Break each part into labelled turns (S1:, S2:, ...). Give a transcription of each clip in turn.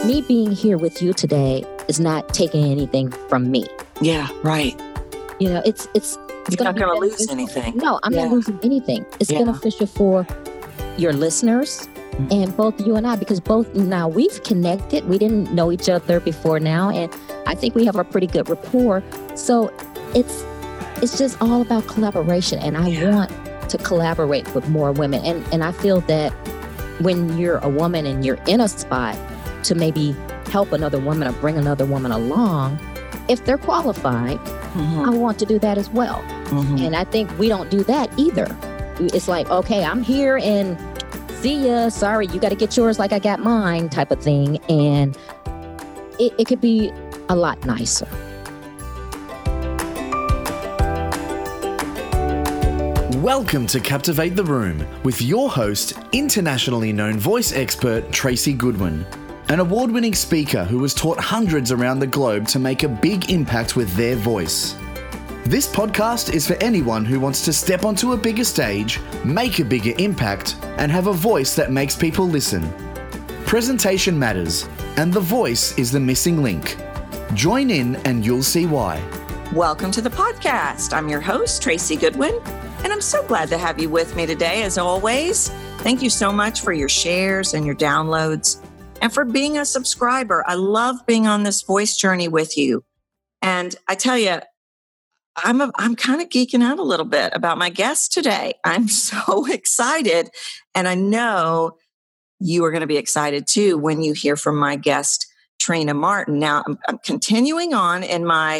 S1: me being here with you today is not taking anything from me.
S2: Yeah, right.
S1: You know, it's
S2: You're not going to lose anything.
S1: No, I'm not losing anything. It's beneficial for your listeners and both you and I, because both now we've connected. We didn't know each other before now, and I think we have a pretty good rapport. So it's just all about collaboration, and I want to collaborate with more women. And I feel that when you're a woman and you're in a spot to maybe help another woman or bring another woman along, if they're qualified, I want to do that as well. And I think we don't do that either. It's like, okay, I'm here and see ya. Sorry, you got to get yours like I got mine type of thing. And it could be a lot nicer.
S3: Welcome to Captivate the Room with your host, internationally known voice expert Tracy Goodwin, an award-winning speaker who has taught hundreds around the globe to make a big impact with their voice. This podcast is for anyone who wants to step onto a bigger stage, make a bigger impact, and have a voice that makes people listen. Presentation matters, and the voice is the missing link. Join in and you'll see why.
S2: Welcome to the podcast. I'm your host, Tracy Goodwin, and I'm so glad to have you with me today, as always. Thank you so much for your shares and your downloads, and for being a subscriber. I love being on this voice journey with you. And I tell you, I'm kind of geeking out a little bit about my guest today. I'm so excited. And I know you are going to be excited too when you hear from my guest, Trina Martin. Now, I'm continuing on in my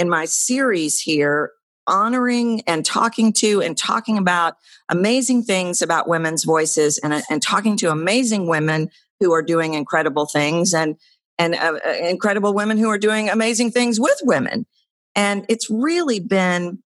S2: series here, honoring and talking about amazing things about women's voices and talking to amazing women who are doing incredible things and incredible women who are doing amazing things with women. And it's really been,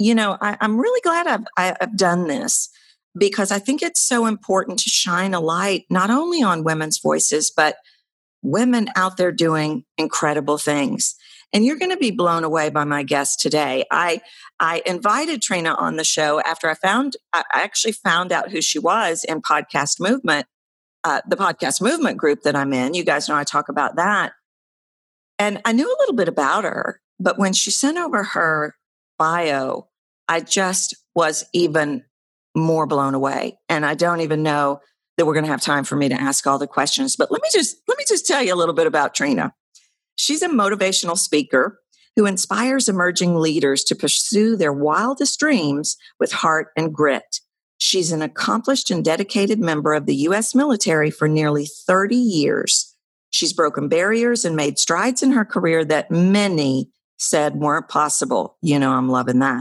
S2: I'm really glad I've done this, because I think it's so important to shine a light not only on women's voices, but women out there doing incredible things. And you're going to be blown away by my guest today. I invited Trina on the show after I actually found out who she was in Podcast Movement, the Podcast Movement group that I'm in. You guys know I talk about that. And I knew a little bit about her. But when she sent over her bio, I just was even more blown away. And I don't even know that we're going to have time for me to ask all the questions. But let me just tell you a little bit about Trina. She's a motivational speaker who inspires emerging leaders to pursue their wildest dreams with heart and grit. She's an accomplished and dedicated member of the U.S. military for nearly 30 years. She's broken barriers and made strides in her career that many said weren't possible. I'm loving that.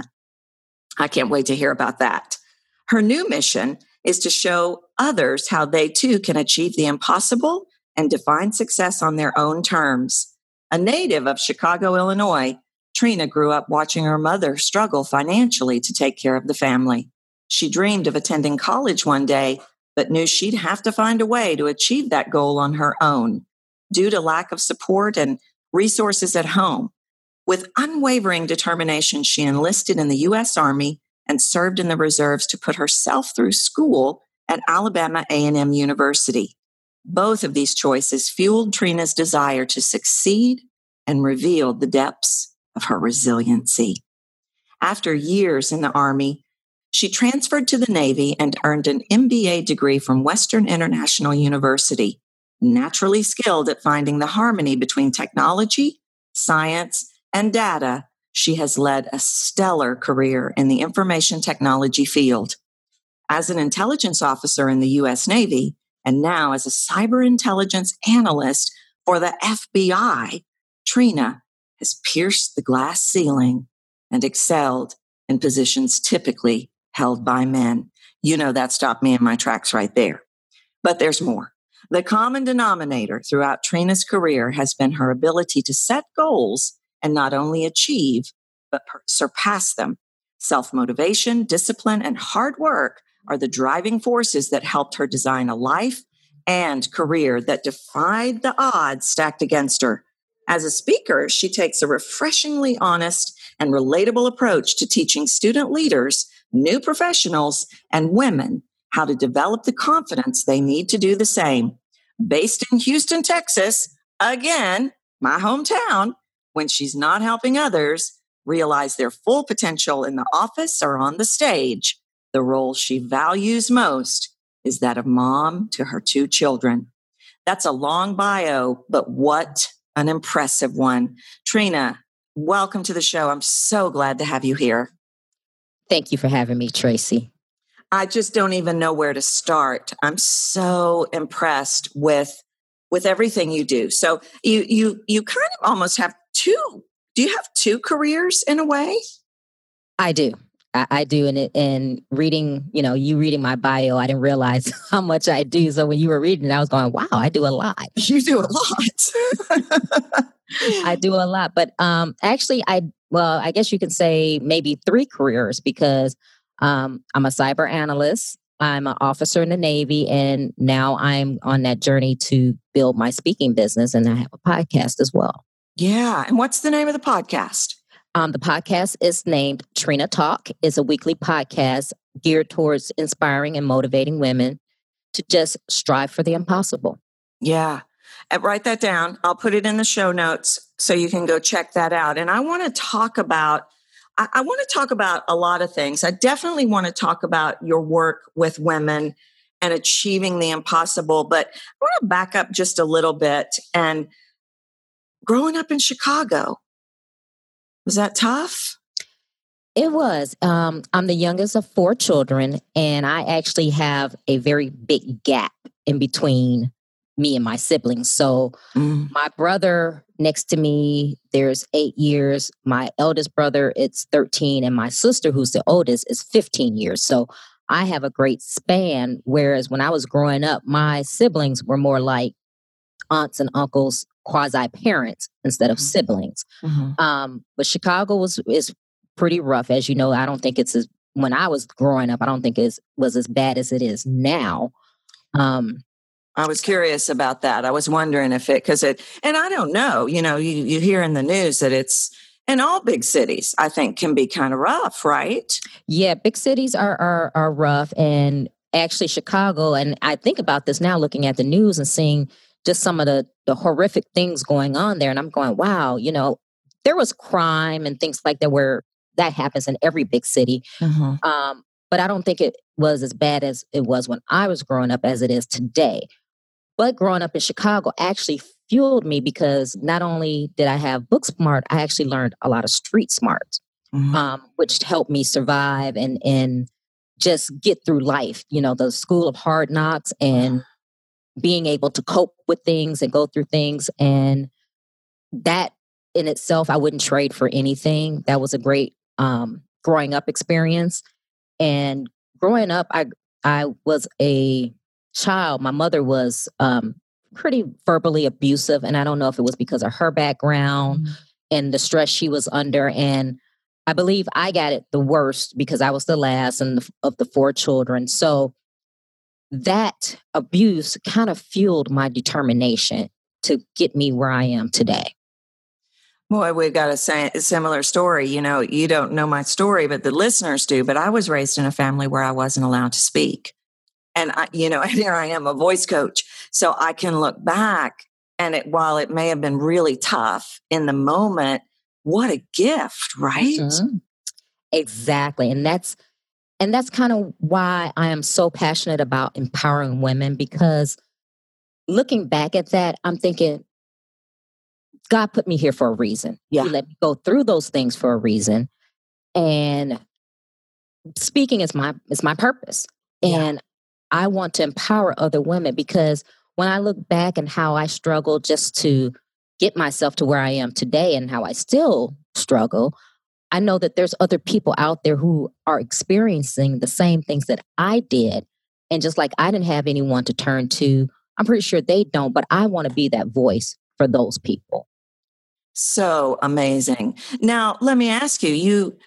S2: I can't wait to hear about that. Her new mission is to show others how they too can achieve the impossible and define success on their own terms. A native of Chicago, Illinois, Trina grew up watching her mother struggle financially to take care of the family. She dreamed of attending college one day, but knew she'd have to find a way to achieve that goal on her own. Due to lack of support and resources at home, with unwavering determination, she enlisted in the U.S. Army and served in the reserves to put herself through school at Alabama A&M University. Both of these choices fueled Trina's desire to succeed and revealed the depths of her resiliency. After years in the Army, she transferred to the Navy and earned an MBA degree from Western International University, naturally skilled at finding the harmony between technology, science, and data. She has led a stellar career in the information technology field. As an intelligence officer in the U.S. Navy, and now as a cyber intelligence analyst for the FBI, Trina has pierced the glass ceiling and excelled in positions typically held by men. That stopped me in my tracks right there. But there's more. The common denominator throughout Trina's career has been her ability to set goals and not only achieve, but surpass them. Self-motivation, discipline, and hard work are the driving forces that helped her design a life and career that defied the odds stacked against her. As a speaker, she takes a refreshingly honest and relatable approach to teaching student leaders, new professionals, and women how to develop the confidence they need to do the same. Based in Houston, Texas, again, my hometown, when she's not helping others realize their full potential in the office or on the stage, the role she values most is that of mom to her 2 children. That's a long bio, but what an impressive one. Trina, welcome to the show. I'm so glad to have you here.
S1: Thank you for having me, Tracy.
S2: I just don't even know where to start. I'm so impressed with everything you do. So you kind of almost have 2. Do you have 2 careers in a way?
S1: I do. I do. And reading, you reading my bio, I didn't realize how much I do. So when you were reading, I was going, wow, I do a lot.
S2: You do a lot.
S1: I do a lot. But actually, I guess you can say maybe 3 careers because I'm a cyber analyst. I'm an officer in the Navy, and now I'm on that journey to build my speaking business, and I have a podcast as well.
S2: Yeah. And what's the name of the podcast?
S1: The podcast is named Trina Talk. It's a weekly podcast geared towards inspiring and motivating women to just strive for the impossible.
S2: Yeah. And write that down. I'll put it in the show notes so you can go check that out. And I want to talk about a lot of things. I definitely want to talk about your work with women and achieving the impossible. But I want to back up just a little bit. And growing up in Chicago, was that tough?
S1: It was. I'm the youngest of 4 children, and I actually have a very big gap in between me and my siblings. So my brother next to me, there's 8 years. My eldest brother, it's 13. And my sister, who's the oldest, is 15 years. So I have a great span. Whereas when I was growing up, my siblings were more like aunts and uncles, quasi-parents instead of siblings. But Chicago is pretty rough. As you know, I don't think when I was growing up, I don't think it was as bad as it is now.
S2: I was curious about that. I was wondering and I don't know, you hear in the news that it's in all big cities, I think can be kind of rough, right?
S1: Yeah, big cities are rough. And actually Chicago, and I think about this now looking at the news and seeing just some of the horrific things going on there. And I'm going, wow, there was crime and things like that where that happens in every big city. But I don't think it was as bad as it was when I was growing up as it is today. But growing up in Chicago actually fueled me because not only did I have book smart, I actually learned a lot of street smarts, which helped me survive and just get through life. The school of hard knocks and being able to cope with things and go through things. And that in itself, I wouldn't trade for anything. That was a great growing up experience. And growing up, I was a child. My mother was pretty verbally abusive. And I don't know if it was because of her background and the stress she was under. And I believe I got it the worst because I was the last of the 4 children. So that abuse kind of fueled my determination to get me where I am today.
S2: Boy, we've got a similar story. You don't know my story, but the listeners do. But I was raised in a family where I wasn't allowed to speak. And here I am, a voice coach. So I can look back and while it may have been really tough in the moment, what a gift, right?
S1: Exactly. And that's kind of why I am so passionate about empowering women, because looking back at that, I'm thinking, God put me here for a reason.
S2: Yeah.
S1: He let me go through those things for a reason. And speaking is my purpose. And I want to empower other women, because when I look back and how I struggled just to get myself to where I am today and how I still struggle, I know that there's other people out there who are experiencing the same things that I did. And just like I didn't have anyone to turn to, I'm pretty sure they don't, but I want to be that voice for those people.
S2: So amazing. Now, let me ask you,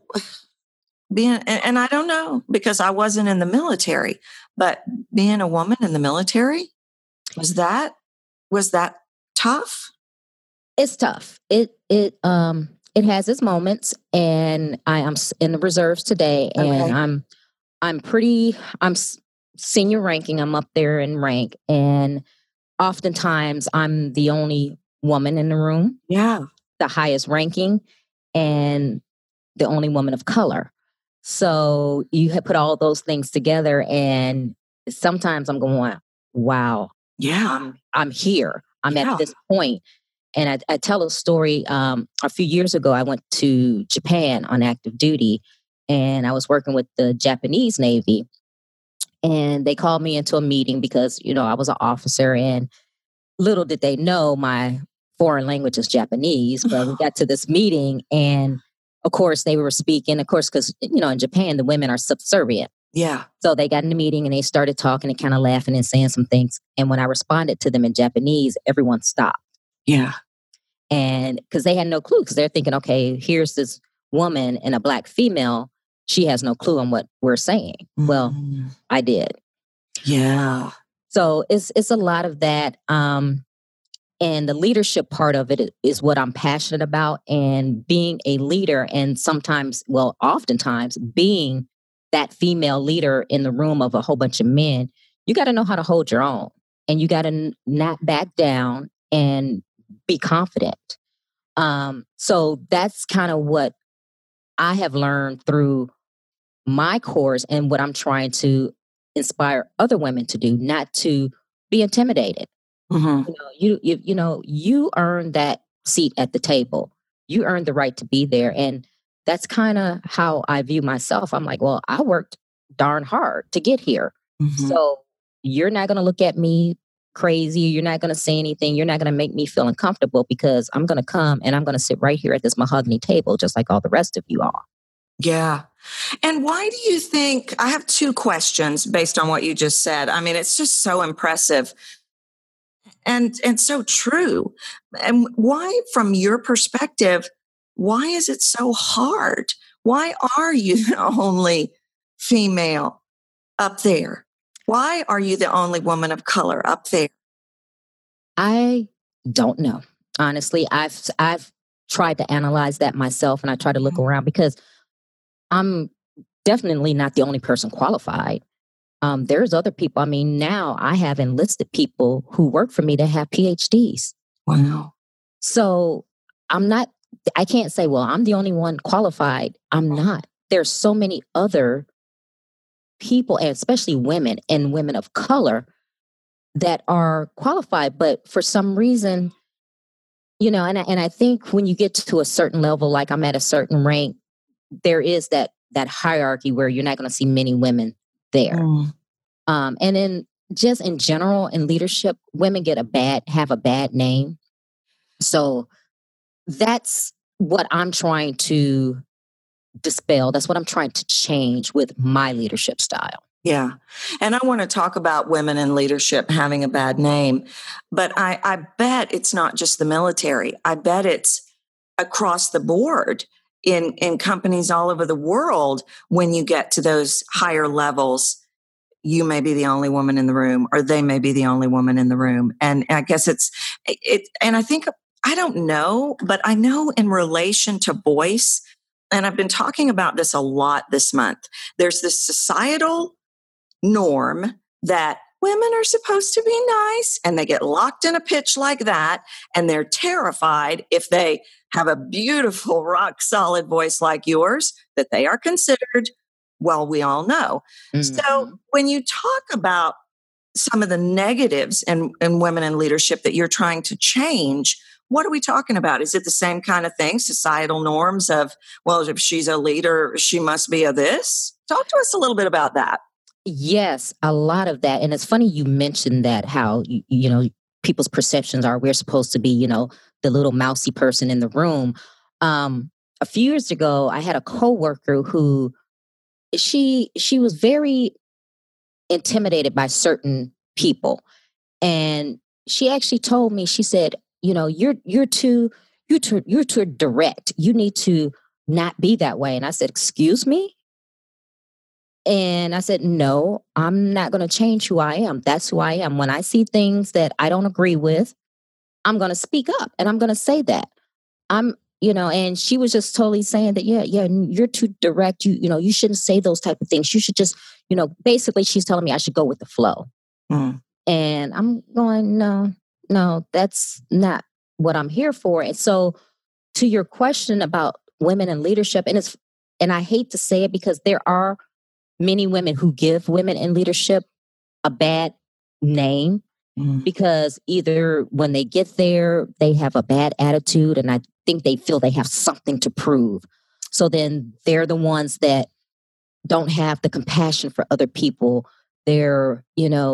S2: and I don't know because I wasn't in the military, but being a woman in the military, was that tough?
S1: It's tough. It has its moments, and I am in the reserves today, and I'm senior ranking. I'm up there in rank, and oftentimes I'm the only woman in the room,
S2: Yeah.
S1: the highest ranking, and the only woman of color. So you have put all those things together, and sometimes I'm going, wow,
S2: Yeah.
S1: I'm here. I'm
S2: Yeah.
S1: at this point. And I tell a story. A few years ago, I went to Japan on active duty, and I was working with the Japanese Navy. And they called me into a meeting because, I was an officer, and little did they know my foreign language is Japanese. But we got to this meeting, and of course, they were speaking, of course, because, in Japan, the women are subservient.
S2: Yeah.
S1: So they got in the meeting and they started talking and kind of laughing and saying some things. And when I responded to them in Japanese, everyone stopped.
S2: Yeah.
S1: And because they had no clue, because they're thinking, okay, here's this woman and a Black female. She has no clue on what we're saying. Well, I did.
S2: Yeah.
S1: So it's a lot of that. And the leadership part of it is what I'm passionate about. And being a leader, and oftentimes being that female leader in the room of a whole bunch of men, you got to know how to hold your own, and you got to not back down and be confident. So that's kind of what I have learned through my course, and what I'm trying to inspire other women to do, not to be intimidated.
S2: Mm-hmm.
S1: You earn that seat at the table. You earn the right to be there. And that's kind of how I view myself. I'm like, well, I worked darn hard to get here.
S2: Mm-hmm.
S1: So you're not going to look at me crazy. You're not going to say anything. You're not going to make me feel uncomfortable, because I'm going to come and I'm going to sit right here at this mahogany table, just like all the rest of you are.
S2: Yeah. And why do you think, I have two questions based on what you just said. I mean, it's just so impressive and so true. And why, from your perspective, why is it so hard? Why are you the only female up there? Why are you the only woman of color up there?
S1: I don't know. Honestly, I've tried to analyze that myself, and I try to look around, because I'm definitely not the only person qualified. There's other people. I mean, now I have enlisted people who work for me that have PhDs.
S2: Wow.
S1: So I can't say, well, I'm the only one qualified. I'm not. There's so many other people, and especially women and women of color, that are qualified. But for some reason, and I think when you get to a certain level, like I'm at a certain rank, there is that hierarchy where you're not going to see many women there. And then just in general, in leadership, women have a bad name. So that's what I'm trying to dispel. That's what I'm trying to change with my leadership style.
S2: Yeah. And I want to talk about women in leadership having a bad name, but I bet it's not just the military. I bet it's across the board in companies all over the world. When you get to those higher levels, you may be the only woman in the room, or they may be the only woman in the room. And I guess and I think, I don't know, but I know in relation to voice, and I've been talking about this a lot this month, there's this societal norm that women are supposed to be nice, and they get locked in a pitch like that, and they're terrified if they have a beautiful, rock solid voice like yours, that they are considered, well, we all know. Mm-hmm. So when you talk about some of the negatives in women in leadership that you're trying to change, what are we talking about? Is it the same kind of thing? Societal norms of, well, if she's a leader, she must be a this? Talk to us a little bit about that.
S1: Yes, a lot of that. And it's funny you mentioned that, how, people's perceptions are we're supposed to be, the little mousy person in the room. A few years ago, I had a coworker who she was very intimidated by certain people. And she actually told me, she said, you're too direct. You need to not be that way. And I said, excuse me? And I said, no, I'm not going to change who I am. That's who I am. When I see things that I don't agree with, I'm going to speak up, and I'm going to say that. And she was just totally saying that, yeah, you're too direct. You shouldn't say those type of things. You should just, basically she's telling me I should go with the flow. And I'm going, no, that's not what I'm here for. And so to your question about women in leadership, and I hate to say it because there are many women who give women in leadership a bad name because either when they get there, they have a bad attitude and I think they feel they have something to prove. So then they're the ones that don't have the compassion for other people. They're,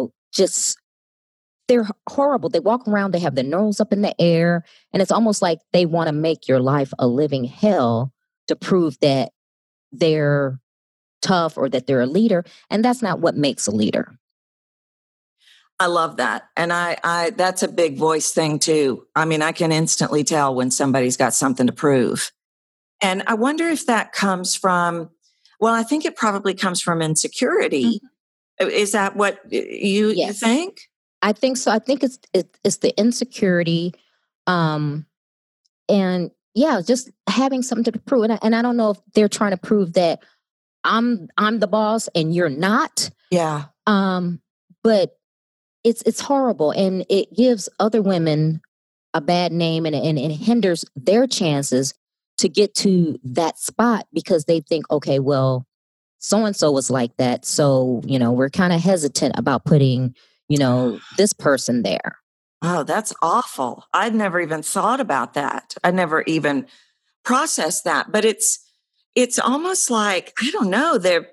S1: they're horrible. They walk around, they have their nose up in the air, and it's almost like they want to make your life a living hell to prove that they're tough or that they're a leader. And that's not what makes a leader.
S2: I love that. And I that's a big voice thing too. I mean, I can instantly tell when somebody's got something to prove. And I wonder if that comes from, well, I think it probably comes from insecurity. Mm-hmm. Is that what you think?
S1: I think so. I think it's the insecurity. And yeah, just having something to prove. And I don't know if they're trying to prove that I'm the boss and you're not.
S2: Yeah.
S1: But it's horrible, and it gives other women a bad name, and it hinders their chances to get to that spot because they think, okay, well, so-and-so was like that. So, we're kind of hesitant about putting, this person there.
S2: Oh, that's awful. I'd never even thought about that. I never even processed that, but it's almost like, I don't know, they're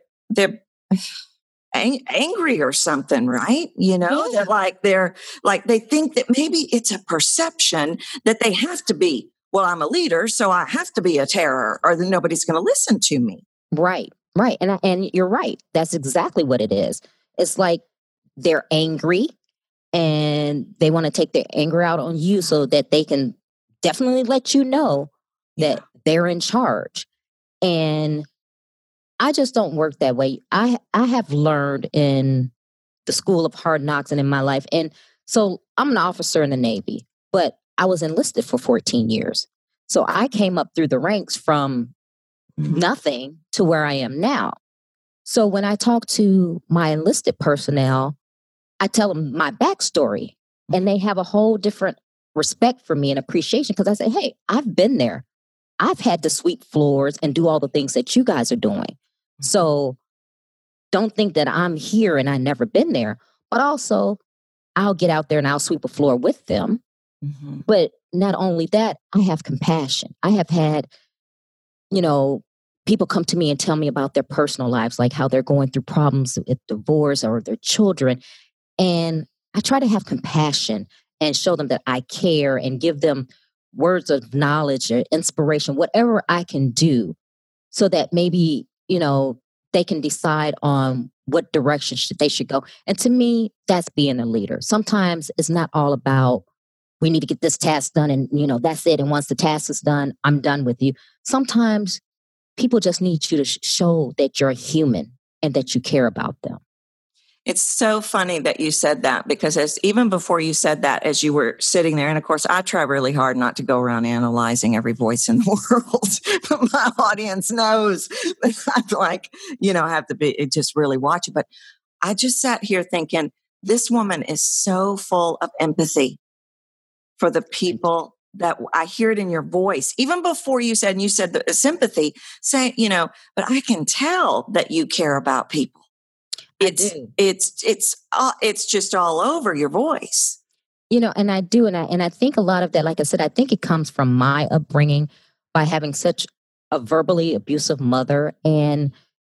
S2: angry or something, right? They're like, they think that maybe it's a perception that they have to be, well, I'm a leader, so I have to be a terror or then nobody's going to listen to me.
S1: Right. And you're right. That's exactly what it is. It's like they're angry and they want to take their anger out on you so that they can definitely let you know that they're in charge. And I just don't work that way. I have learned in the school of hard knocks and in my life. And so I'm an officer in the Navy, but I was enlisted for 14 years. So I came up through the ranks from nothing to where I am now. So when I talk to my enlisted personnel, I tell them my backstory and they have a whole different respect for me and appreciation because I say, hey, I've been there. I've had to sweep floors and do all the things that you guys are doing. So don't think that I'm here and I've never been there, but also I'll get out there and I'll sweep a floor with them. Mm-hmm. But not only that, I have compassion. I have had, people come to me and tell me about their personal lives, like how they're going through problems with divorce or their children. And I try to have compassion and show them that I care and give them words of knowledge or inspiration, whatever I can do so that maybe, they can decide on what direction they should go. And to me, that's being a leader. Sometimes it's not all about, we need to get this task done and, that's it. And once the task is done, I'm done with you. Sometimes people just need you to show that you're a human and that you care about them.
S2: It's so funny that you said that because even before you said that, as you were sitting there, and of course I try really hard not to go around analyzing every voice in the world, but my audience knows that I'm like, I have to be just really watch it. But I just sat here thinking, this woman is so full of empathy for the people that I hear it in your voice, even before you said the sympathy, saying, but I can tell that you care about people. It's just all over your voice.
S1: And I do. And I think a lot of that, like I said, I think it comes from my upbringing by having such a verbally abusive mother and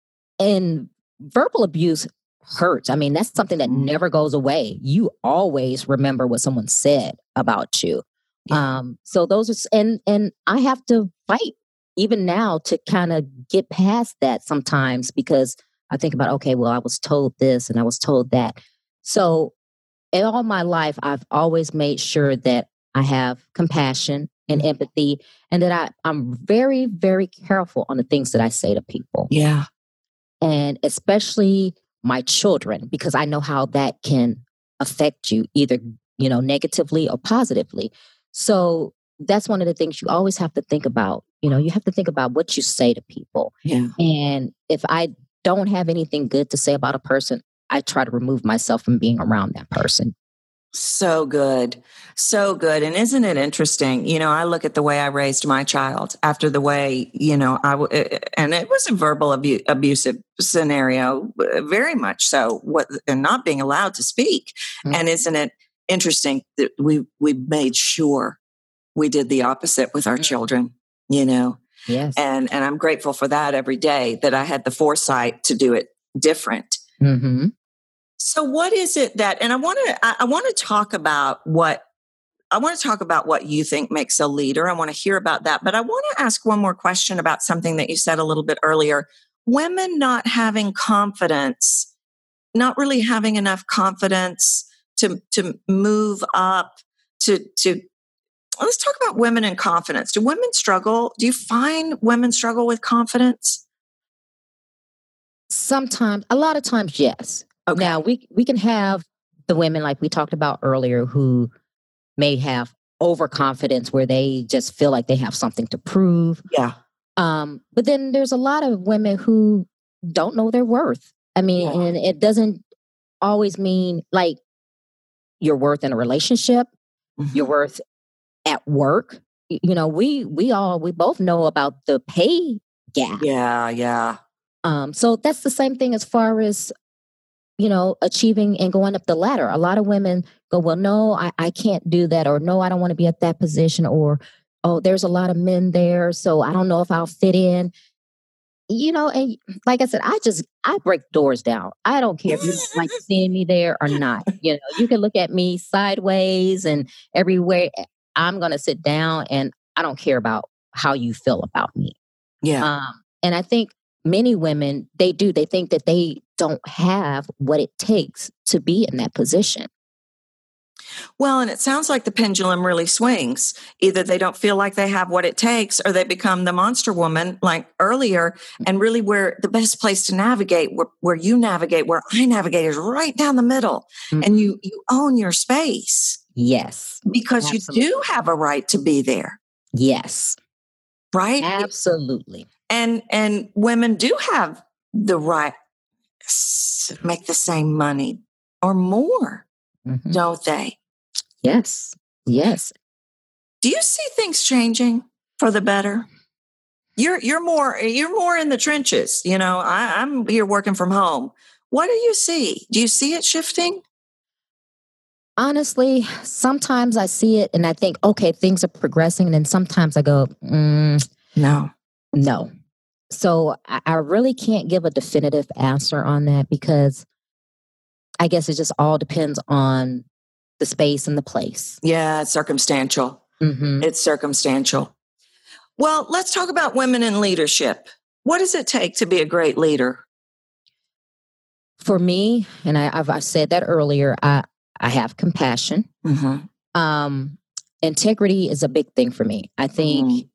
S1: verbal abuse hurts. I mean, that's something that never goes away. You always remember what someone said about you. Yeah. So those are, and I have to fight even now to kind of get past that sometimes because I think about, okay, well, I was told this and I was told that. So in all my life, I've always made sure that I have compassion and empathy and that I'm very, very careful on the things that I say to people.
S2: Yeah.
S1: And especially my children, because I know how that can affect you either, negatively or positively. So that's one of the things you always have to think about. You have to think about what you say to people.
S2: Yeah.
S1: And if I don't have anything good to say about a person, I try to remove myself from being around that person.
S2: So good. So good. And isn't it interesting? I look at the way I raised my child after the way, and it was a verbal abusive scenario, very much so, and not being allowed to speak. Mm-hmm. And isn't it interesting that we made sure we did the opposite with our children,
S1: Yes.
S2: And I'm grateful for that every day, that I had the foresight to do it different.
S1: Mm-hmm.
S2: So what is it that, and I want to talk about what you think makes a leader. I want to hear about that, but I want to ask one more question about something that you said a little bit earlier. Women not having confidence, not really having enough confidence to move up, to let's talk about women and confidence. Do women struggle? Do you find women struggle with confidence?
S1: Sometimes, a lot of times, yes.
S2: Okay.
S1: Now, we can have the women, like we talked about earlier, who may have overconfidence where they just feel like they have something to prove.
S2: Yeah.
S1: But then there's a lot of women who don't know their worth. I mean, and it doesn't always mean like your worth in a relationship, your worth at work. We both know about the pay gap.
S2: Yeah.
S1: So that's the same thing as far as, achieving and going up the ladder. A lot of women go, well, no, I can't do that. Or no, I don't want to be at that position. Or, oh, there's a lot of men there, so I don't know if I'll fit in. And like I said, I break doors down. I don't care if you like seeing me there or not. You can look at me sideways and everywhere. I'm going to sit down and I don't care about how you feel about me.
S2: Yeah.
S1: And I think many women, they think that they don't have what it takes to be in that position.
S2: Well, and it sounds like the pendulum really swings. Either they don't feel like they have what it takes, or they become the monster woman like earlier. And really where the best place to navigate, where you navigate, where I navigate, is right down the middle. Mm-hmm. And you own your space.
S1: Yes.
S2: Because absolutely. You do have a right to be there.
S1: Yes.
S2: Right?
S1: Absolutely.
S2: And women do have the right to make the same money or more, don't they?
S1: Yes.
S2: Do you see things changing for the better? You're more in the trenches. I'm here working from home. What do you see? Do you see it shifting?
S1: Honestly, sometimes I see it and I think, okay, things are progressing. And then sometimes I go,
S2: no.
S1: So I really can't give a definitive answer on that, because I guess it just all depends on the space and the place.
S2: Yeah, it's circumstantial. Mm-hmm. It's circumstantial. Well, let's talk about women in leadership. What does it take to be a great leader?
S1: For me, and I've said that earlier, I have compassion. Mm-hmm. Integrity is a big thing for me. I think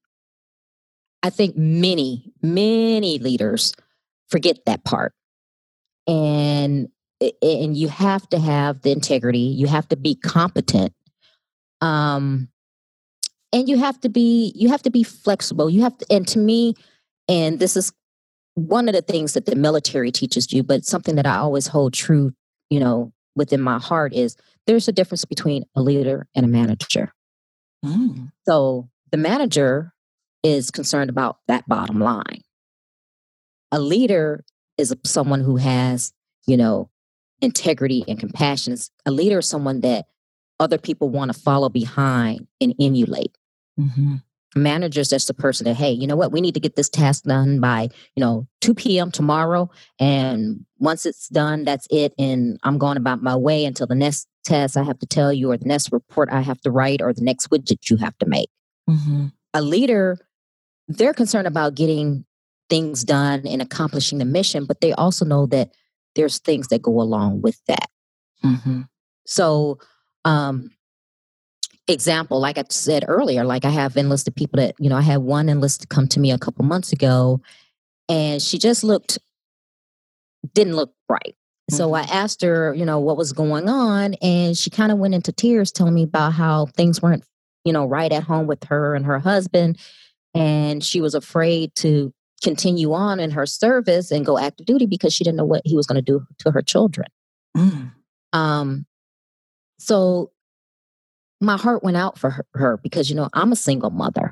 S1: many leaders forget that part. And you have to have the integrity. You have to be competent. And you have to be flexible. And to me, and this is one of the things that the military teaches you, but something that I always hold true, within my heart, is there's a difference between a leader and a manager. Mm. So the manager is concerned about that bottom line. A leader is someone who has, integrity and compassion. A leader is someone that other people want to follow behind and emulate. Mm-hmm. A manager is just the person that, hey, you know what? We need to get this task done by, 2 p.m. tomorrow. And once it's done, that's it. And I'm going about my way until the next test I have to tell you, or the next report I have to write, or the next widget you have to make. Mm-hmm. A leader, they're concerned about getting things done and accomplishing the mission, but they also know that there's things that go along with that. Mm-hmm. So, example, like I said earlier, like I have enlisted people that, I had one enlisted come to me a couple months ago, and she just didn't look right. Mm-hmm. So I asked her, what was going on, and she kind of went into tears telling me about how things weren't, right at home with her and her husband. And she was afraid to continue on in her service and go active duty because she didn't know what he was going to do to her children.
S2: Mm.
S1: So my heart went out for her because, I'm a single mother.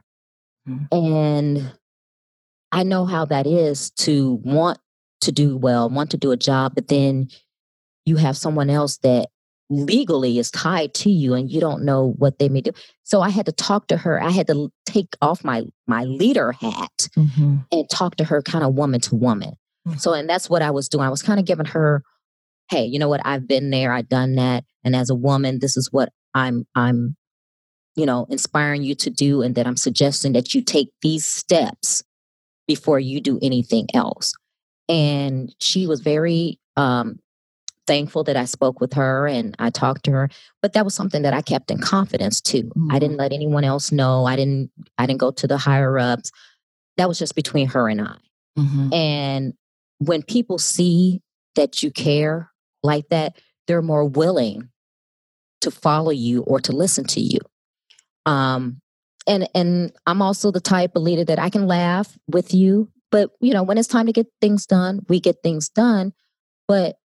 S1: And I know how that is to want to do well, want to do a job, but then you have someone else that legally is tied to you and you don't know what they may do. So I had to talk to her. I had to take off my leader hat and talk to her kind of woman to woman. So, and that's what I was doing. I was kind of giving her, hey, you know what? I've been there. I've done that. And as a woman, this is what I'm inspiring you to do. And that I'm suggesting that you take these steps before you do anything else. And she was very thankful that I spoke with her and I talked to her. But that was something that I kept in confidence too. I didn't let anyone else know. I didn't go to the higher ups. That was just between her and I. And when people see that you care like that, they're more willing to follow you or to listen to you. And I'm also the type of leader that I can laugh with you, but when it's time to get things done, we get things done. But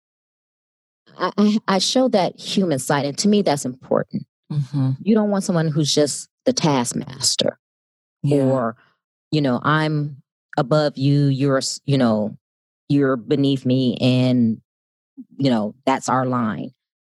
S1: I show that human side, and to me, that's important. You don't want someone who's just the taskmaster, or I'm above you. You're beneath me, and that's our line.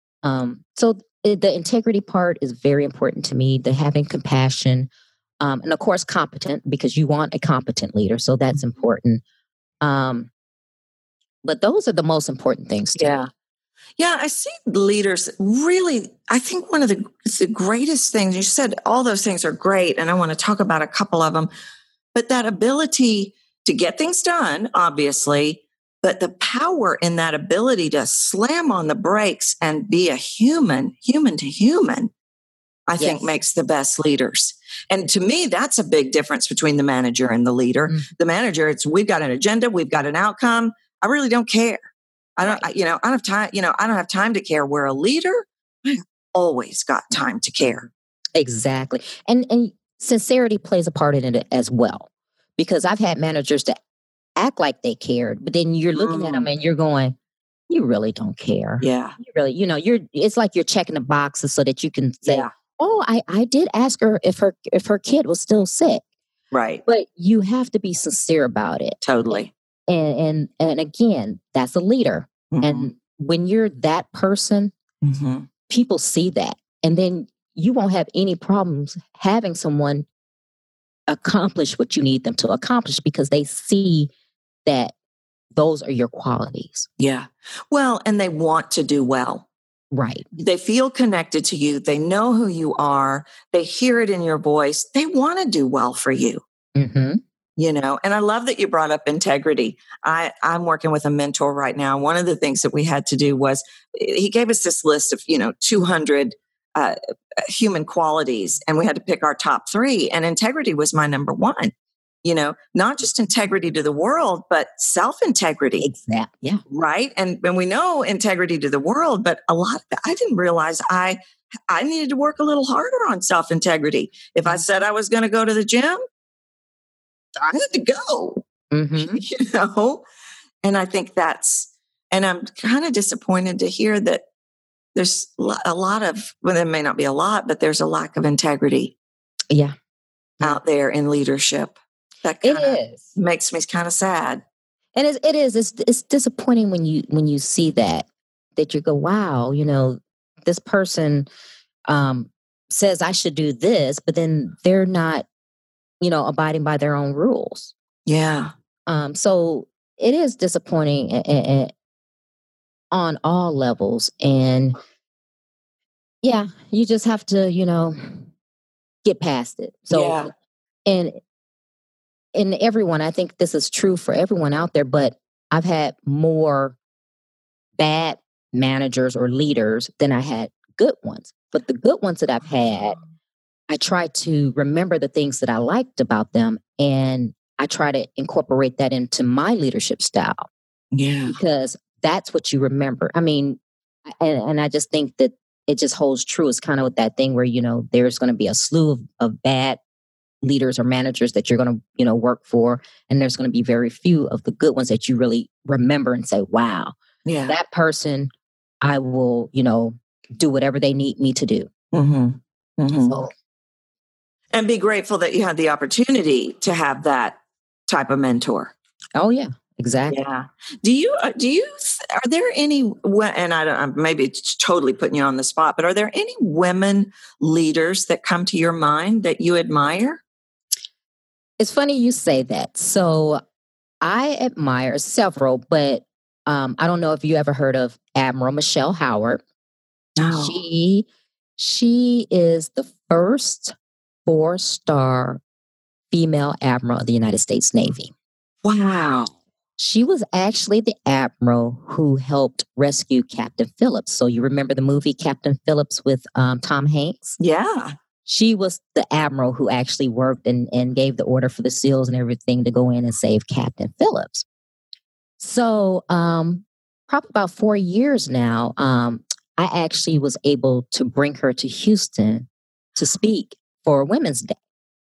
S1: So the integrity part is very important to me. The having compassion, and of course, competent, because you want a competent leader. So that's important. But those are the most important things to me.
S2: Yeah, I see leaders really, I think one of the greatest things, you said all those things are great, and I want to talk about a couple of them, but that ability to get things done, obviously, but the power in that ability to slam on the brakes and be a human to human, I think makes the best leaders. And to me, that's a big difference between the manager and the leader. The manager, we've got an agenda, we've got an outcome. I really don't care. I don't have time. I don't have time to care. Where a leader, I always got time to care.
S1: Exactly. And sincerity plays a part in it as well, because I've had managers that act like they cared, but then you're looking at them and you're going, you really don't care.
S2: Yeah.
S1: You really, it's like you're checking the boxes so that you can say, oh, I did ask her if her kid was still sick.
S2: Right.
S1: But you have to be sincere about it.
S2: Totally.
S1: And again, that's a leader. And when you're that person, people see that. And then you won't have any problems having someone accomplish what you need them to accomplish, because they see that those are your qualities.
S2: Yeah. Well, and they want to do well.
S1: Right.
S2: They feel connected to you. They know who you are. They hear it in your voice. They want to do well for you. And I love that you brought up integrity. I'm working with a mentor right now. One of the things that we had to do was he gave us this list of, 200 human qualities, and we had to pick our top 3. And integrity was my number 1. Not just integrity to the world, but self-integrity.
S1: Exactly. Yeah.
S2: Right. And we know integrity to the world, but a lot of it, I didn't realize I needed to work a little harder on self-integrity. If I said I was going to go to the gym, I had to go, and I think and I'm kind of disappointed to hear that there's a lot of, well, there may not be a lot, but there's a lack of integrity out there in leadership. That makes me kind of sad.
S1: And it's disappointing when you see that you go, wow, this person says I should do this, but then they're not, abiding by their own rules.
S2: Yeah.
S1: So it is disappointing on all levels. And you just have to, get past it. So, and everyone, I think this is true for everyone out there, but I've had more bad managers or leaders than I had good ones. But the good ones that I've had, I try to remember the things that I liked about them, and I try to incorporate that into my leadership style.
S2: Yeah.
S1: Because that's what you remember. I mean, and I just think that it just holds true. It's kind of with that thing where, there's going to be a slew of bad leaders or managers that you're going to, work for. And there's going to be very few of the good ones that you really remember and say, wow, that person, I will, do whatever they need me to do.
S2: Mm-hmm. Mm-hmm.
S1: So,
S2: and be grateful that you had the opportunity to have that type of mentor.
S1: oh yeah, exactly.
S2: Yeah. Are there any, and I'm maybe totally putting you on the spot, but are there any women leaders that come to your mind that you admire?
S1: It's funny you say that. So I admire several, but I don't know if you ever heard of Admiral Michelle Howard.
S2: No.
S1: She is the first 4-star female admiral of the United States Navy.
S2: Wow.
S1: She was actually the admiral who helped rescue Captain Phillips. So you remember the movie Captain Phillips with Tom Hanks?
S2: Yeah.
S1: She was the admiral who actually worked and gave the order for the SEALs and everything to go in and save Captain Phillips. So probably about 4 years now, I actually was able to bring her to Houston to speak for Women's Day.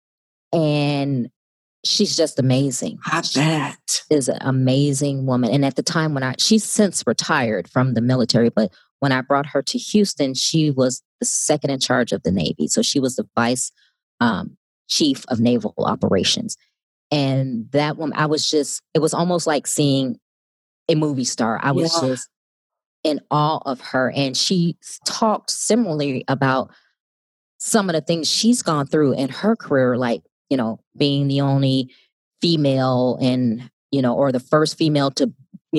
S1: And she's just amazing.
S2: I bet.
S1: She is an amazing woman. And at the time she's since retired from the military, but when I brought her to Houston, she was the second in charge of the Navy. So she was the vice chief of naval operations. And that woman, it was almost like seeing a movie star. I was just in awe of her. And she talked similarly about some of the things she's gone through in her career, like, being the only female and, or the first female to,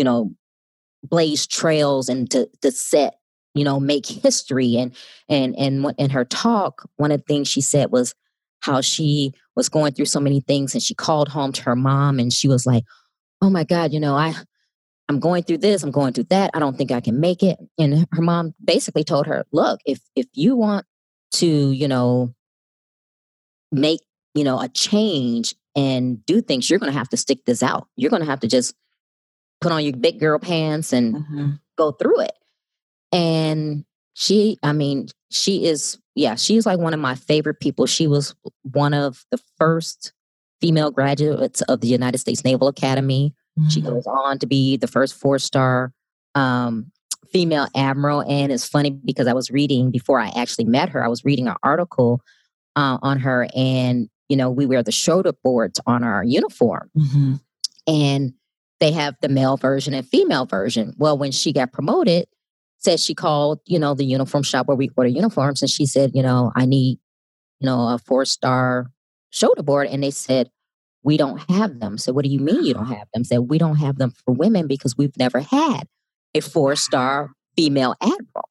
S1: blaze trails and to set, make history. And in her talk, one of the things she said was how she was going through so many things, and she called home to her mom and she was like, oh my God, I'm going through this, I'm going through that. I don't think I can make it. And her mom basically told her, look, if you want to, make, a change and do things, you're going to have to stick this out. You're going to have to just put on your big girl pants and go through it. And she's like one of my favorite people. She was one of the first female graduates of the United States Naval Academy. She goes on to be the first 4-star female admiral. And it's funny because I was reading, before I actually met her, I was reading an article on her, and we wear the shoulder boards on our uniform. And they have the male version and female version. Well, when she got promoted, said she called, the uniform shop where we order uniforms, and she said, I need, a 4-star shoulder board. And they said, we don't have them. So what do you mean you don't have them? Said, we don't have them for women because we've never had a 4-star female admiral.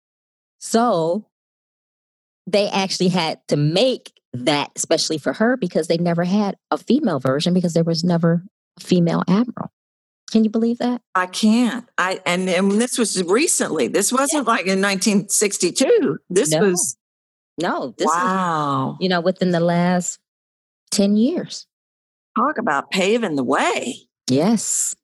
S1: So they actually had to make that especially for her because they never had a female version because there was never a female admiral. Can you believe that?
S2: I can't. And this was recently. This wasn't like in 1962. This was
S1: wow. Within the last 10 years.
S2: Talk about paving the way.
S1: Yes.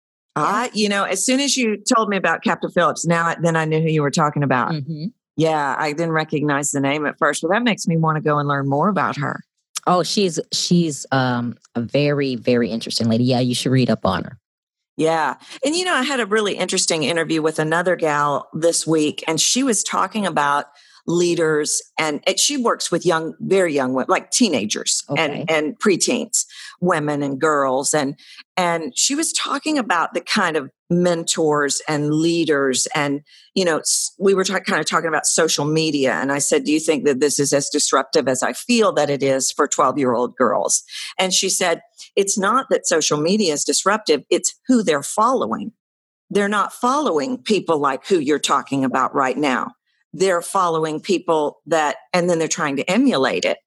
S2: As soon as you told me about Captain Phillips, then I knew who you were talking about. Yeah, I didn't recognize the name at first, but that makes me want to go and learn more about her.
S1: Oh, she's a very, very interesting lady. Yeah, you should read up on her.
S2: Yeah. And, I had a really interesting interview with another gal this week, and she was talking about leaders, and she works with very young women, like teenagers and preteens, women and girls. And she was talking about the kind of mentors and leaders. And, we were kind of talking about social media. And I said, do you think that this is as disruptive as I feel that it is for 12-year-old girls? And she said, it's not that social media is disruptive. It's who they're following. They're not following people like who you're talking about right now. They're following people and then they're trying to emulate it.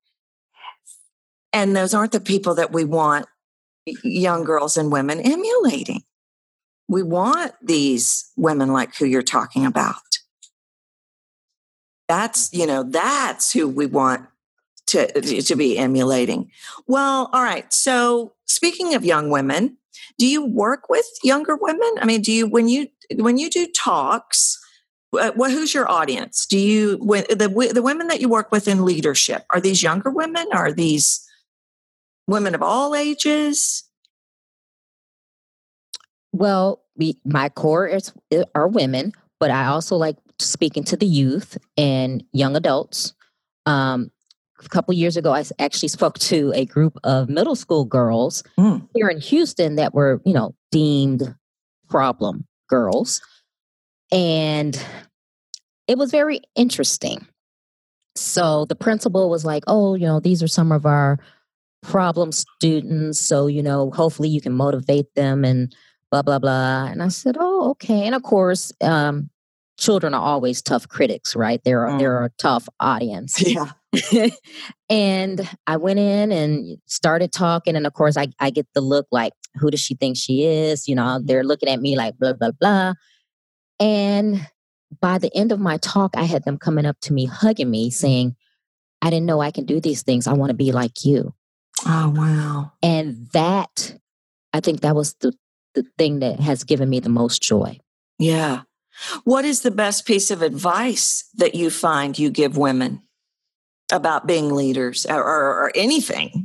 S2: And those aren't the people that we want young girls and women emulating. We want these women like who you're talking about. That's who we want to be emulating. Well, all right. So speaking of young women, do you work with younger women? I mean, when you do talks, who's your audience? The women that you work with in leadership, are these younger women? Are these women of all ages?
S1: Well, my core are women, but I also like speaking to the youth and young adults. A couple years ago, I actually spoke to a group of middle school girls here in Houston that were, deemed problem girls. And it was very interesting. So the principal was like, oh, these are some of our problem students. So, hopefully you can motivate them and blah, blah, blah. And I said, oh, okay. And of course, children are always tough critics, right? They're a tough audience.
S2: Yeah.
S1: And I went in and started talking. And of course, I get the look like, who does she think she is? They're looking at me like, blah, blah, blah. And by the end of my talk, I had them coming up to me, hugging me, saying, I didn't know I can do these things. I want to be like you.
S2: Oh, wow.
S1: And that, I think that was the thing that has given me the most joy.
S2: Yeah. What is the best piece of advice that you find you give women about being leaders or anything?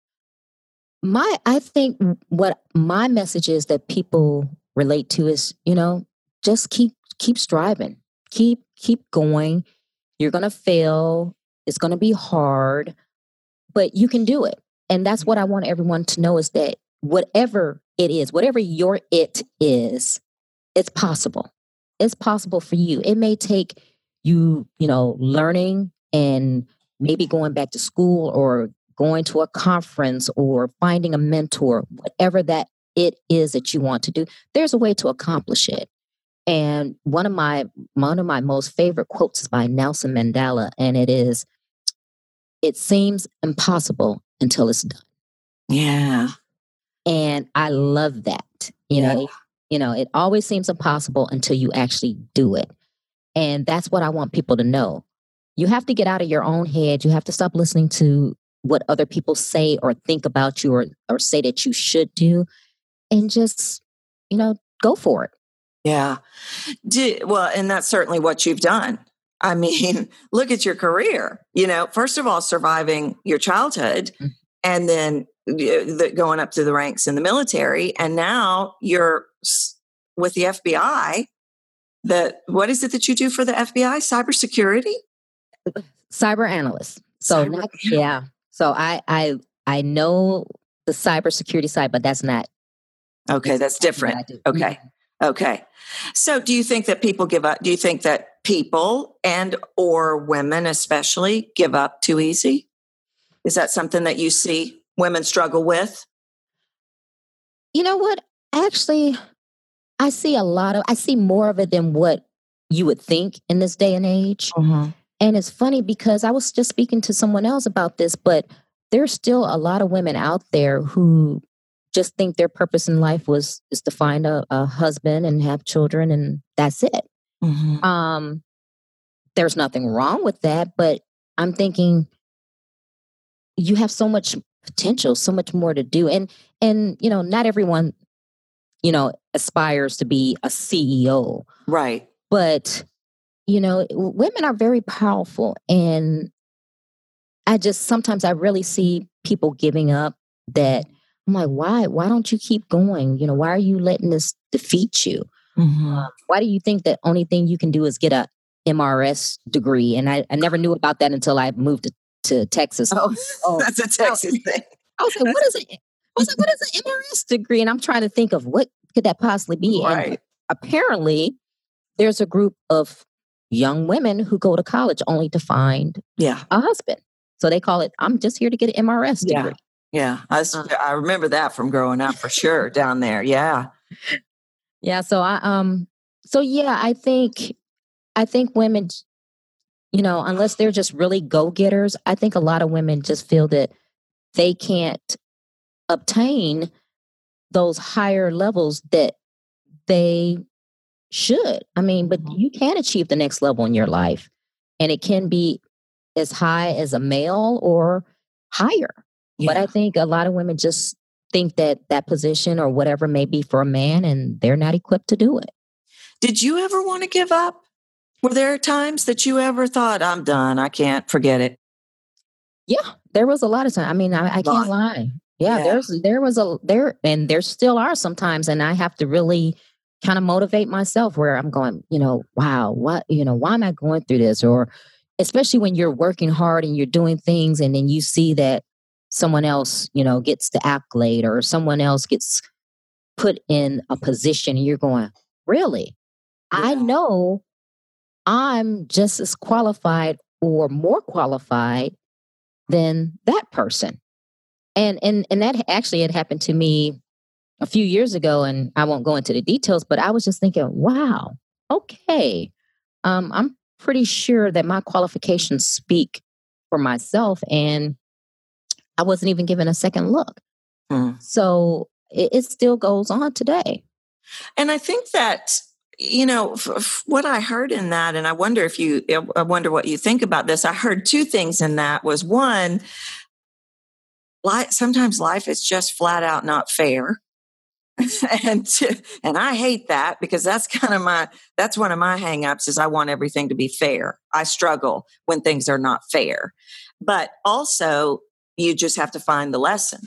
S1: I think what my message is that people relate to is, just keep striving, keep going. You're going to fail. It's going to be hard, but you can do it. And that's what I want everyone to know is that whatever it is, whatever your it is, it's possible. It's possible for you. It may take you, learning and maybe going back to school or going to a conference or finding a mentor, whatever that it is that you want to do. There's a way to accomplish it. And one of my most favorite quotes is by Nelson Mandela, and it is, "It seems impossible until it's done."
S2: Yeah.
S1: And I love that. It always seems impossible until you actually do it. And that's what I want people to know. You have to get out of your own head. You have to stop listening to what other people say or think about you or say that you should do, and just, go for it.
S2: Yeah. Well, and that's certainly what you've done. I mean, look at your career, first of all, surviving your childhood and then going up to the ranks in the military. And now you're with the FBI. What is it that you do for the FBI? Cybersecurity?
S1: Cyber analyst. So So I know the cybersecurity side, but that's not.
S2: Okay. That's different. Okay. Okay. So do you think that people give up? Do you think that people and or women especially give up too easy? Is that something that you see women struggle with?
S1: You know what? Actually, I see more of it than what you would think in this day and age.
S2: Mm-hmm.
S1: And it's funny because I was just speaking to someone else about this, but there's still a lot of women out there who just think their purpose in life is to find a husband and have children, and that's it.
S2: Mm-hmm.
S1: There's nothing wrong with that, but I'm thinking you have so much potential, so much more to do. And not everyone, aspires to be a CEO.
S2: Right.
S1: But, women are very powerful. And sometimes I really see people giving up that I'm like, why don't you keep going? Why are you letting this defeat you?
S2: Mm-hmm.
S1: Why do you think that only thing you can do is get a MRS degree? And I never knew about that until I moved to Texas.
S2: Oh, that's a Texas thing.
S1: I was like, what is it? I was like, what is an MRS degree? And I'm trying to think of what could that possibly be.
S2: Right.
S1: And apparently there's a group of young women who go to college only to find a husband. So they call it, I'm just here to get an MRS degree.
S2: Yeah. I remember that from growing up for sure down there. Yeah.
S1: Yeah. So I think women, unless they're just really go-getters, I think a lot of women just feel that they can't obtain those higher levels that they should. I mean, but you can achieve the next level in your life, and it can be as high as a male or higher. Yeah. But I think a lot of women just think that position or whatever may be for a man, and they're not equipped to do it.
S2: Did you ever want to give up? Were there times that you ever thought, I'm done, I can't, forget it?
S1: Yeah, there was a lot of time. I mean, I can't lie. Yeah, there still are sometimes, and I have to really kind of motivate myself where I'm going, wow, why am I going through this? Or especially when you're working hard and you're doing things and then you see that someone else, gets the accolade or someone else gets put in a position and you're going, really?
S2: Yeah.
S1: I know I'm just as qualified or more qualified than that person. And that actually had happened to me a few years ago, and I won't go into the details, but I was just thinking, wow, okay. I'm pretty sure that my qualifications speak for myself, and I wasn't even given a second look. So it still goes on today.
S2: And I think that, what I heard in that, and I wonder what you think about this. I heard two things in that. Was one, sometimes life is just flat out not fair. and I hate that because that's one of my hangups is I want everything to be fair. I struggle when things are not fair, but also you just have to find the lesson.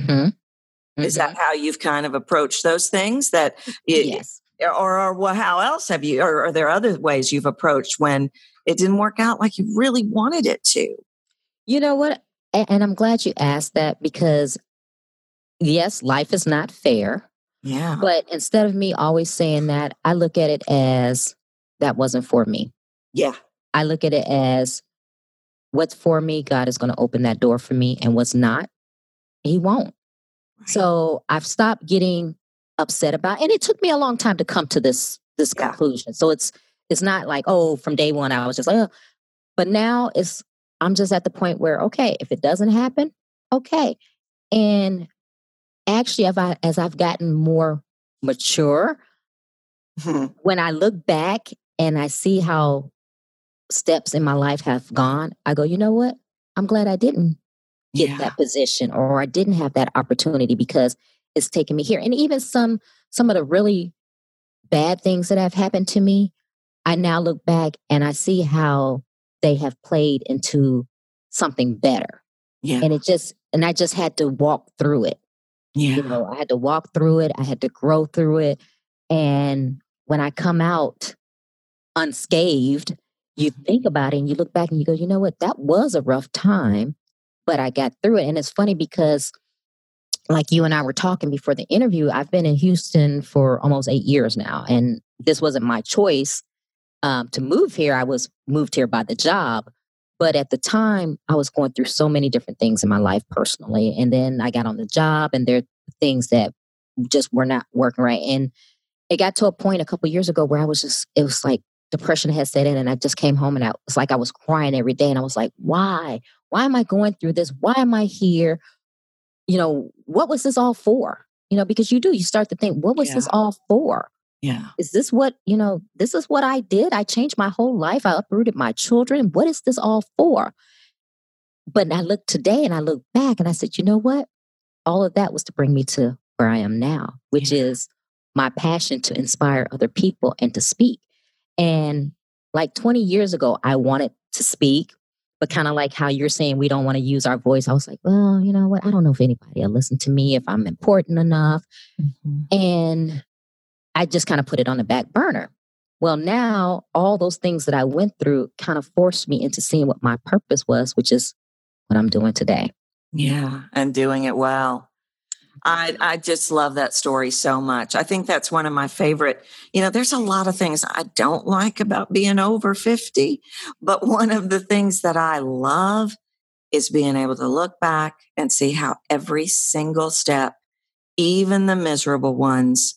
S2: Is that how you've kind of approached those things?
S1: Yes.
S2: Or how else have you, or are there other ways you've approached when it didn't work out like you really wanted it to?
S1: You know what? And I'm glad you asked that because yes, life is not fair.
S2: Yeah.
S1: But instead of me always saying that, I look at it as that wasn't for me.
S2: Yeah.
S1: I look at it as what's for me, God is going to open that door for me, and what's not, He won't. Right. So I've stopped getting upset about, and it took me a long time to come to this conclusion. So it's not like, from day one I was just like, oh. But now I'm just at the point where, okay, if it doesn't happen, okay. And actually, as I've gotten more mature, when I look back and I see how steps in my life have gone, I go, you know what? I'm glad I didn't get that position or I didn't have that opportunity because it's taken me here. And even some of the really bad things that have happened to me, I now look back and I see how they have played into something better. Yeah. And I just had to walk through it. Yeah. I had to walk through it. I had to grow through it. And when I come out unscathed, you think about it and you look back and you go, you know what? That was a rough time, but I got through it. And it's funny because like you and I were talking before the interview, I've been in Houston for almost 8 years now. And this wasn't my choice to move here. I was moved here by the job. But at the time, I was going through so many different things in my life personally. And then I got on the job and there are things that just were not working right. And it got to a point a couple of years ago where it was like depression had set in and I just came home and it's like I was crying every day. And I was like, why? Why am I going through this? Why am I here? What was this all for? Because you start to think, what was this all for? Yeah. Is this what, this is what I did? I changed my whole life. I uprooted my children. What is this all for? But I look today and I look back and I said, you know what? All of that was to bring me to where I am now, which is my passion to inspire other people and to speak. And like 20 years ago, I wanted to speak, but kind of like how you're saying we don't want to use our voice. I was like, well, you know what? I don't know if anybody will listen to me, if I'm important enough. And I just kind of put it on the back burner. Well, now all those things that I went through kind of forced me into seeing what my purpose was, which is what I'm doing today.
S2: Yeah, and doing it well. I just love that story so much. I think that's one of my favorite. There's a lot of things I don't like about being over 50, but one of the things that I love is being able to look back and see how every single step, even the miserable ones,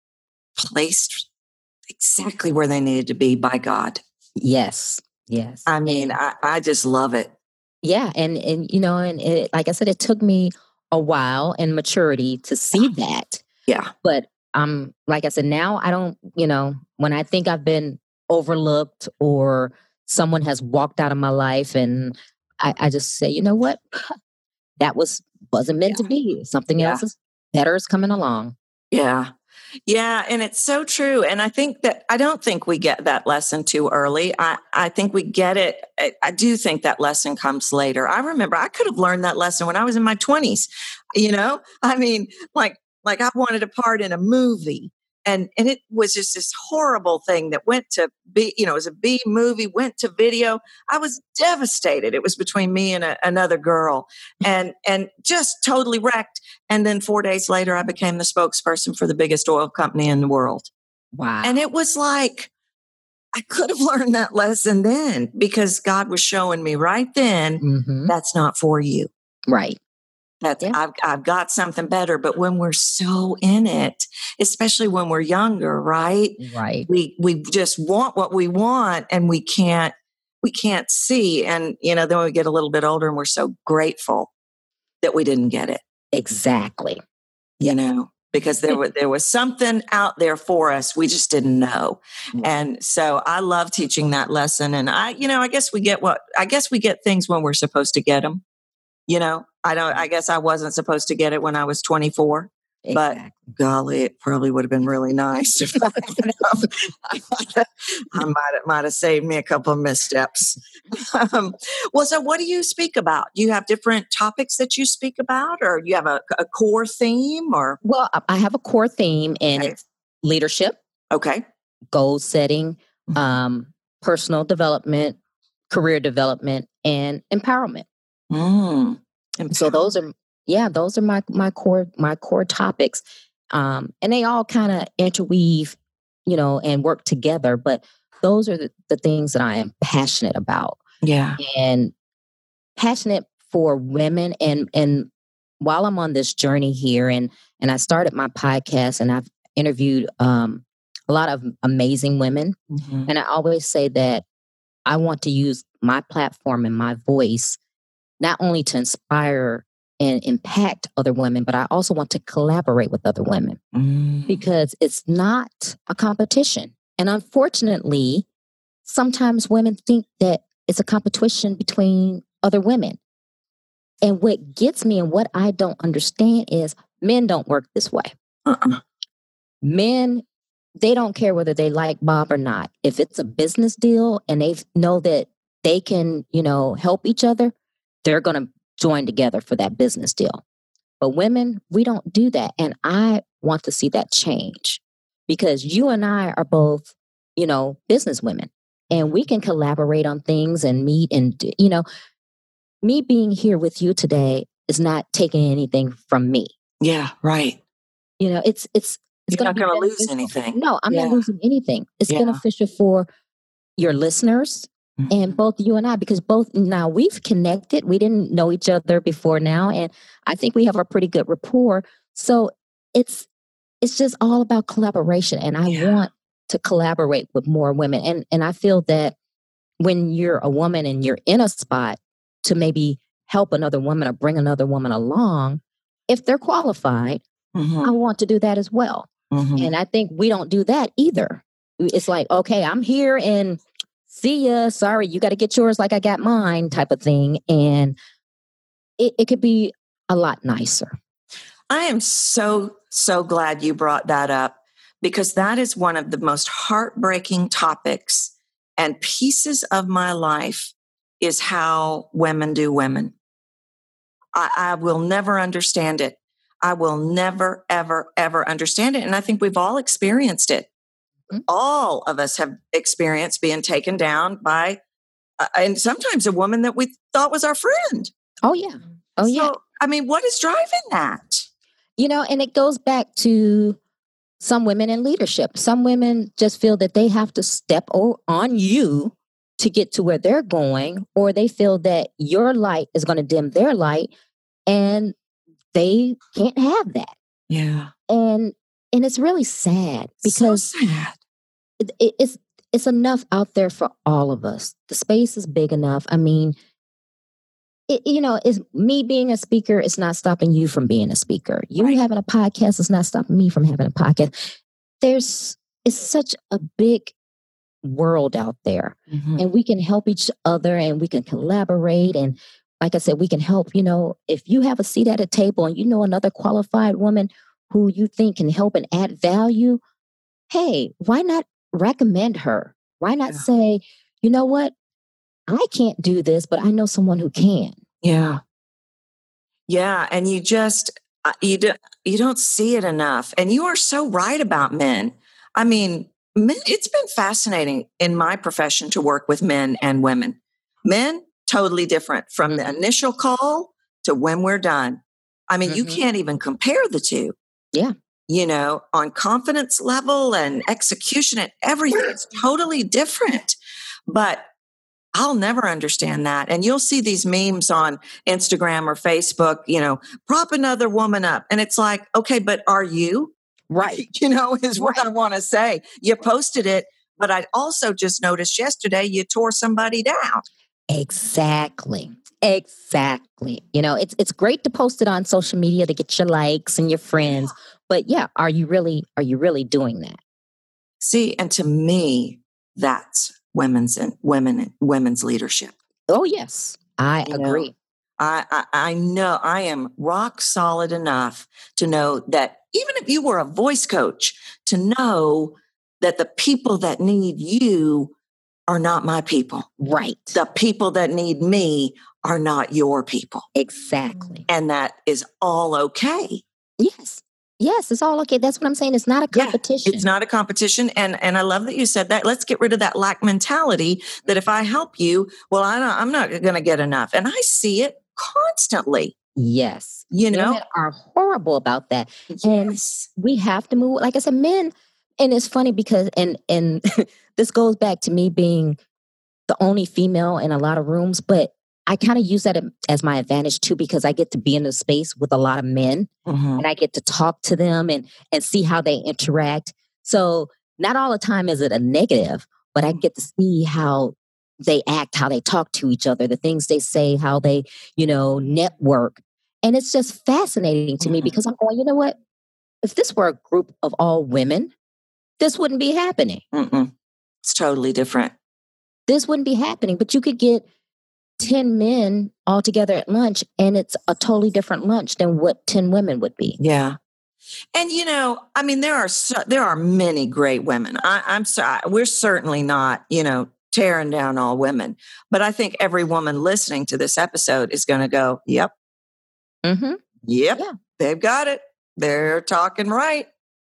S2: placed exactly where they needed to be by God.
S1: Yes. Yes.
S2: I mean, I just love it.
S1: Yeah. And it, like I said, it took me a while and maturity to see that. Yeah. But like I said, now I don't, when I think I've been overlooked or someone has walked out of my life and I just say, you know what? That wasn't meant to be. Something else is better is coming along.
S2: Yeah. Yeah. And it's so true. And I don't think we get that lesson too early. I think we get it. I do think that lesson comes later. I remember I could have learned that lesson when I was in my 20s, I mean, like I wanted a part in a movie and it was just this horrible thing that went to B, it was a B movie, went to video. I was devastated. It was between me and another girl, and just totally wrecked. And then 4 days later, I became the spokesperson for the biggest oil company in the world.
S1: Wow.
S2: And it was like, I could have learned that lesson then, because God was showing me right then, that's not for you.
S1: Right.
S2: That's, I've got something better. But when we're so in it, especially when we're younger, right?
S1: Right.
S2: We just want what we want, and we can't see. And, then we get a little bit older and we're so grateful that we didn't get it.
S1: Exactly.
S2: Because there was something out there for us. We just didn't know. And so I love teaching that lesson. And I guess we get things when we're supposed to get them. I guess I wasn't supposed to get it when I was 24, but golly, it probably would have been really nice if I might have saved me a couple of missteps. So what do you speak about? Do you have different topics that you speak about, or you have a core theme, or?
S1: Well, I have a core theme, and it's leadership. Okay. Goal setting, personal development, career development, and empowerment. So those are my core topics. And they all kind of interweave, and work together. But those are the things that I am passionate about. Yeah. And passionate for women. And while I'm on this journey here, and I started my podcast, and I've interviewed a lot of amazing women. And I always say that I want to use my platform and my voice not only to inspire and impact other women, but I also want to collaborate with other women because it's not a competition. And unfortunately, sometimes women think that it's a competition between other women. And what gets me and what I don't understand is men don't work this way. Men, they don't care whether they like Bob or not. If it's a business deal and they know that they can, help each other, they're going to join together for that business deal. But women, we don't do that. And I want to see that change because you and I are both, business women, and we can collaborate on things and meet. And, me being here with you today is not taking anything from me. Yeah, right. It's you're not going to lose anything. No, I'm not losing anything. It's beneficial for your listeners. And both you and I, because both now we've connected. We didn't know each other before now. And I think we have a pretty good rapport. So it's just all about collaboration. And I want to collaborate with more women. And I feel that when you're a woman and you're in a spot to maybe help another woman or bring another woman along, if they're qualified, I want to do that as well. And I think we don't do that either. It's like, okay, I'm here and see ya. Sorry, you got to get yours like I got mine type of thing. And it could be a lot nicer. I am so glad you brought that up because that is one of the most heartbreaking topics and pieces of my life is how women do women. I will never understand it. I will never, ever, ever understand it. And I think we've all experienced it. All of us have experienced being taken down by, and sometimes a woman that we thought was our friend. Oh, yeah. Oh, yeah. I mean, what is driving that? And it goes back to some women in leadership. Some women just feel that they have to step on you to get to where they're going, or they feel that your light is going to dim their light, and they can't have that. Yeah. And it's really sad because so sad. It's enough out there for all of us. The space is big enough. I mean, it's me being a speaker. It's not stopping you from being a speaker. You having a podcast is not stopping me from having a podcast. It's such a big world out there, and we can help each other, and we can collaborate. And like I said, we can help. If you have a seat at a table and another qualified woman who you think can help and add value, hey, why not recommend her? Why not say, you know what? I can't do this, but I know someone who can. Yeah. Yeah. And
S2: You don't see it enough. And you are so right about men. I mean, men, it's been fascinating in my profession to work with men and women. Men, totally different from the initial call to when we're done. I mean, you can't even compare the two.
S1: Yeah.
S2: You know, on confidence level and execution and everything, it's totally different. But I'll never understand that. And you'll see these memes on Instagram or Facebook, you know, prop another woman up. And it's like, okay, but are you?
S1: Right.
S2: You know, is what I want to say. You posted it, but I also just noticed yesterday you tore somebody down.
S1: Exactly. You know, it's great to post it on social media to get your likes and your friends. But yeah, are you really doing that?
S2: See, and to me, that's women's leadership.
S1: Oh, yes, I agree.
S2: I know I am rock solid enough to know that even if you were a voice coach, to know that the people that need you are not my people.
S1: Right.
S2: The people that need me are not your people.
S1: Exactly.
S2: And that is all okay.
S1: Yes, it's all okay. That's what I'm saying. It's not a competition.
S2: It's not a competition. And I love that you said that. Let's get rid of that lack mentality that if I help you, well, I'm not going to get enough. And I see it constantly.
S1: Yes.
S2: You know,
S1: women are horrible about that.
S2: Yes.
S1: And we have to move. Like I said, men, and it's funny because, and this goes back to me being the only female in a lot of rooms, but I kind of use that as my advantage too, because I get to be in a space with a lot of men and I get to talk to them and see how they interact. So not all the time is it a negative, but I get to see how they act, how they talk to each other, the things they say, how they, you know, network. And it's just fascinating to me because I'm going, you know what? If this were a group of all women, this wouldn't be happening.
S2: It's totally different.
S1: This wouldn't be happening, but you could get 10 men all together at lunch and it's a totally different lunch than what 10 women would be.
S2: Yeah. And, you know, I mean, there are many great women. I'm sorry. We're certainly not, you know, tearing down all women, but I think every woman listening to this episode is going to go, yep. Yep. Yeah. They've got it. They're talking right.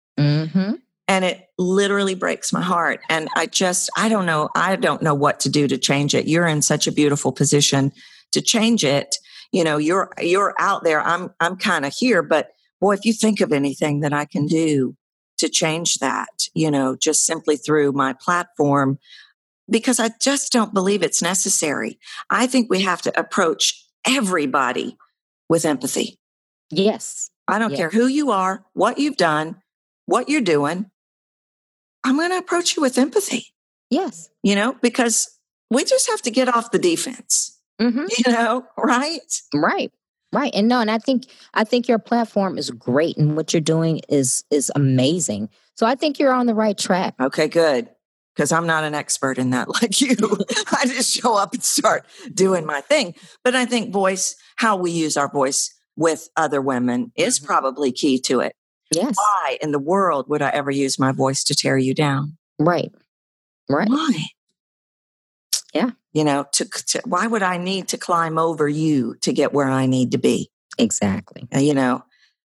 S2: And it literally breaks my heart. And I don't know. I don't know what to do to change it. You're in such a beautiful position to change it. You know, you're out there. I'm kind of here, but boy, if you think of anything that I can do to change that, you know, just simply through my platform, because I just don't believe it's necessary. I think we have to approach everybody with empathy.
S1: Yes.
S2: I don't care who you are, what you've done, what you're doing. I'm going to approach you with empathy.
S1: Yes.
S2: You know, because we just have to get off the defense, you know, right?
S1: Right. And no, and I think your platform is great and what you're doing is amazing. So I think you're on the right track.
S2: Okay, good. Because I'm not an expert in that like you. I just show up and start doing my thing. But I think how we use our voice with other women is probably key to it.
S1: Yes.
S2: Why in the world would I ever use my voice to tear you down?
S1: Right.
S2: Why?
S1: Yeah.
S2: You know, why would I need to climb over you to get where I need to be?
S1: Exactly.
S2: You know,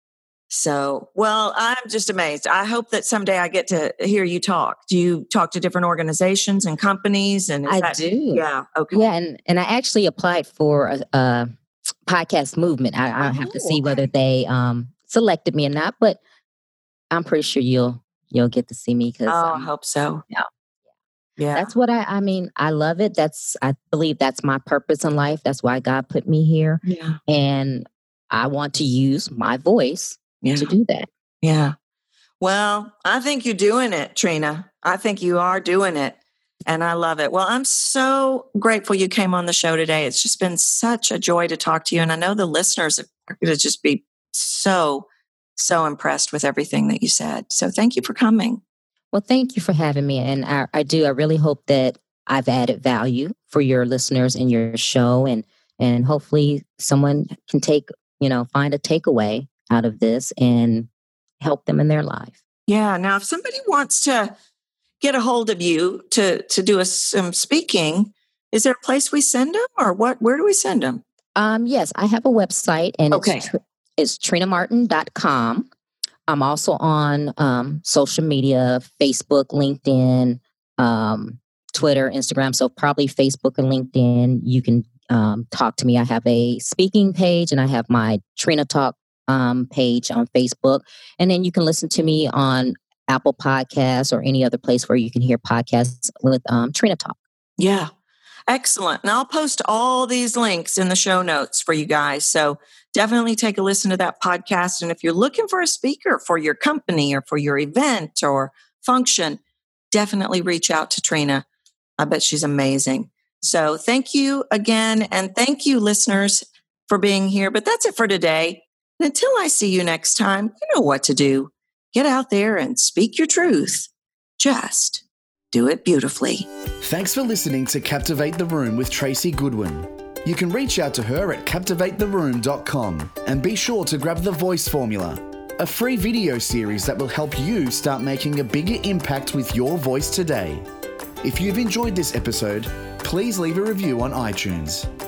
S2: so, well, I'm just amazed. I hope that someday I get to hear you talk. Do you talk to different organizations and companies? And
S1: I do.
S2: Yeah. Okay.
S1: Yeah. And I actually applied for a podcast movement. I have to see whether they selected me or not, but I'm pretty sure you'll get to see me because
S2: I hope so. Yeah.
S1: That's what I mean, I love it. I believe that's my purpose in life. That's why God put me here.
S2: Yeah.
S1: And I want to use my voice to do that.
S2: Yeah. Well, I think you're doing it, Trina. I think you are doing it. And I love it. Well, I'm so grateful you came on the show today. It's just been such a joy to talk to you. And I know the listeners are going to just be so impressed with everything that you said. So thank you for coming.
S1: Well, thank you for having me. And I really hope that I've added value for your listeners in your show. And hopefully someone can find a takeaway out of this and help them in their life. Yeah.
S2: Now, if somebody wants to get a hold of you to do some speaking, is there a place we send them or what? Where do we send them?
S1: Yes, I have a website and is trinamartin.com. I'm also on social media, Facebook, LinkedIn, Twitter, Instagram. So probably Facebook and LinkedIn. You can talk to me. I have a speaking page and I have my Trina Talk page on Facebook. And then you can listen to me on Apple Podcasts or any other place where you can hear podcasts with Trina Talk.
S2: Yeah. Excellent. And I'll post all these links in the show notes for you guys. So definitely take a listen to that podcast. And if you're looking for a speaker for your company or for your event or function, definitely reach out to Trina. I bet she's amazing. So thank you again. And thank you, listeners, for being here. But that's it for today. And until I see you next time, you know what to do. Get out there and speak your truth. Just do it beautifully.
S3: Thanks for listening to Captivate the Room with Tracy Goodwin. You can reach out to her at captivatetheroom.com and be sure to grab the Voice Formula, a free video series that will help you start making a bigger impact with your voice today. If you've enjoyed this episode, please leave a review on iTunes.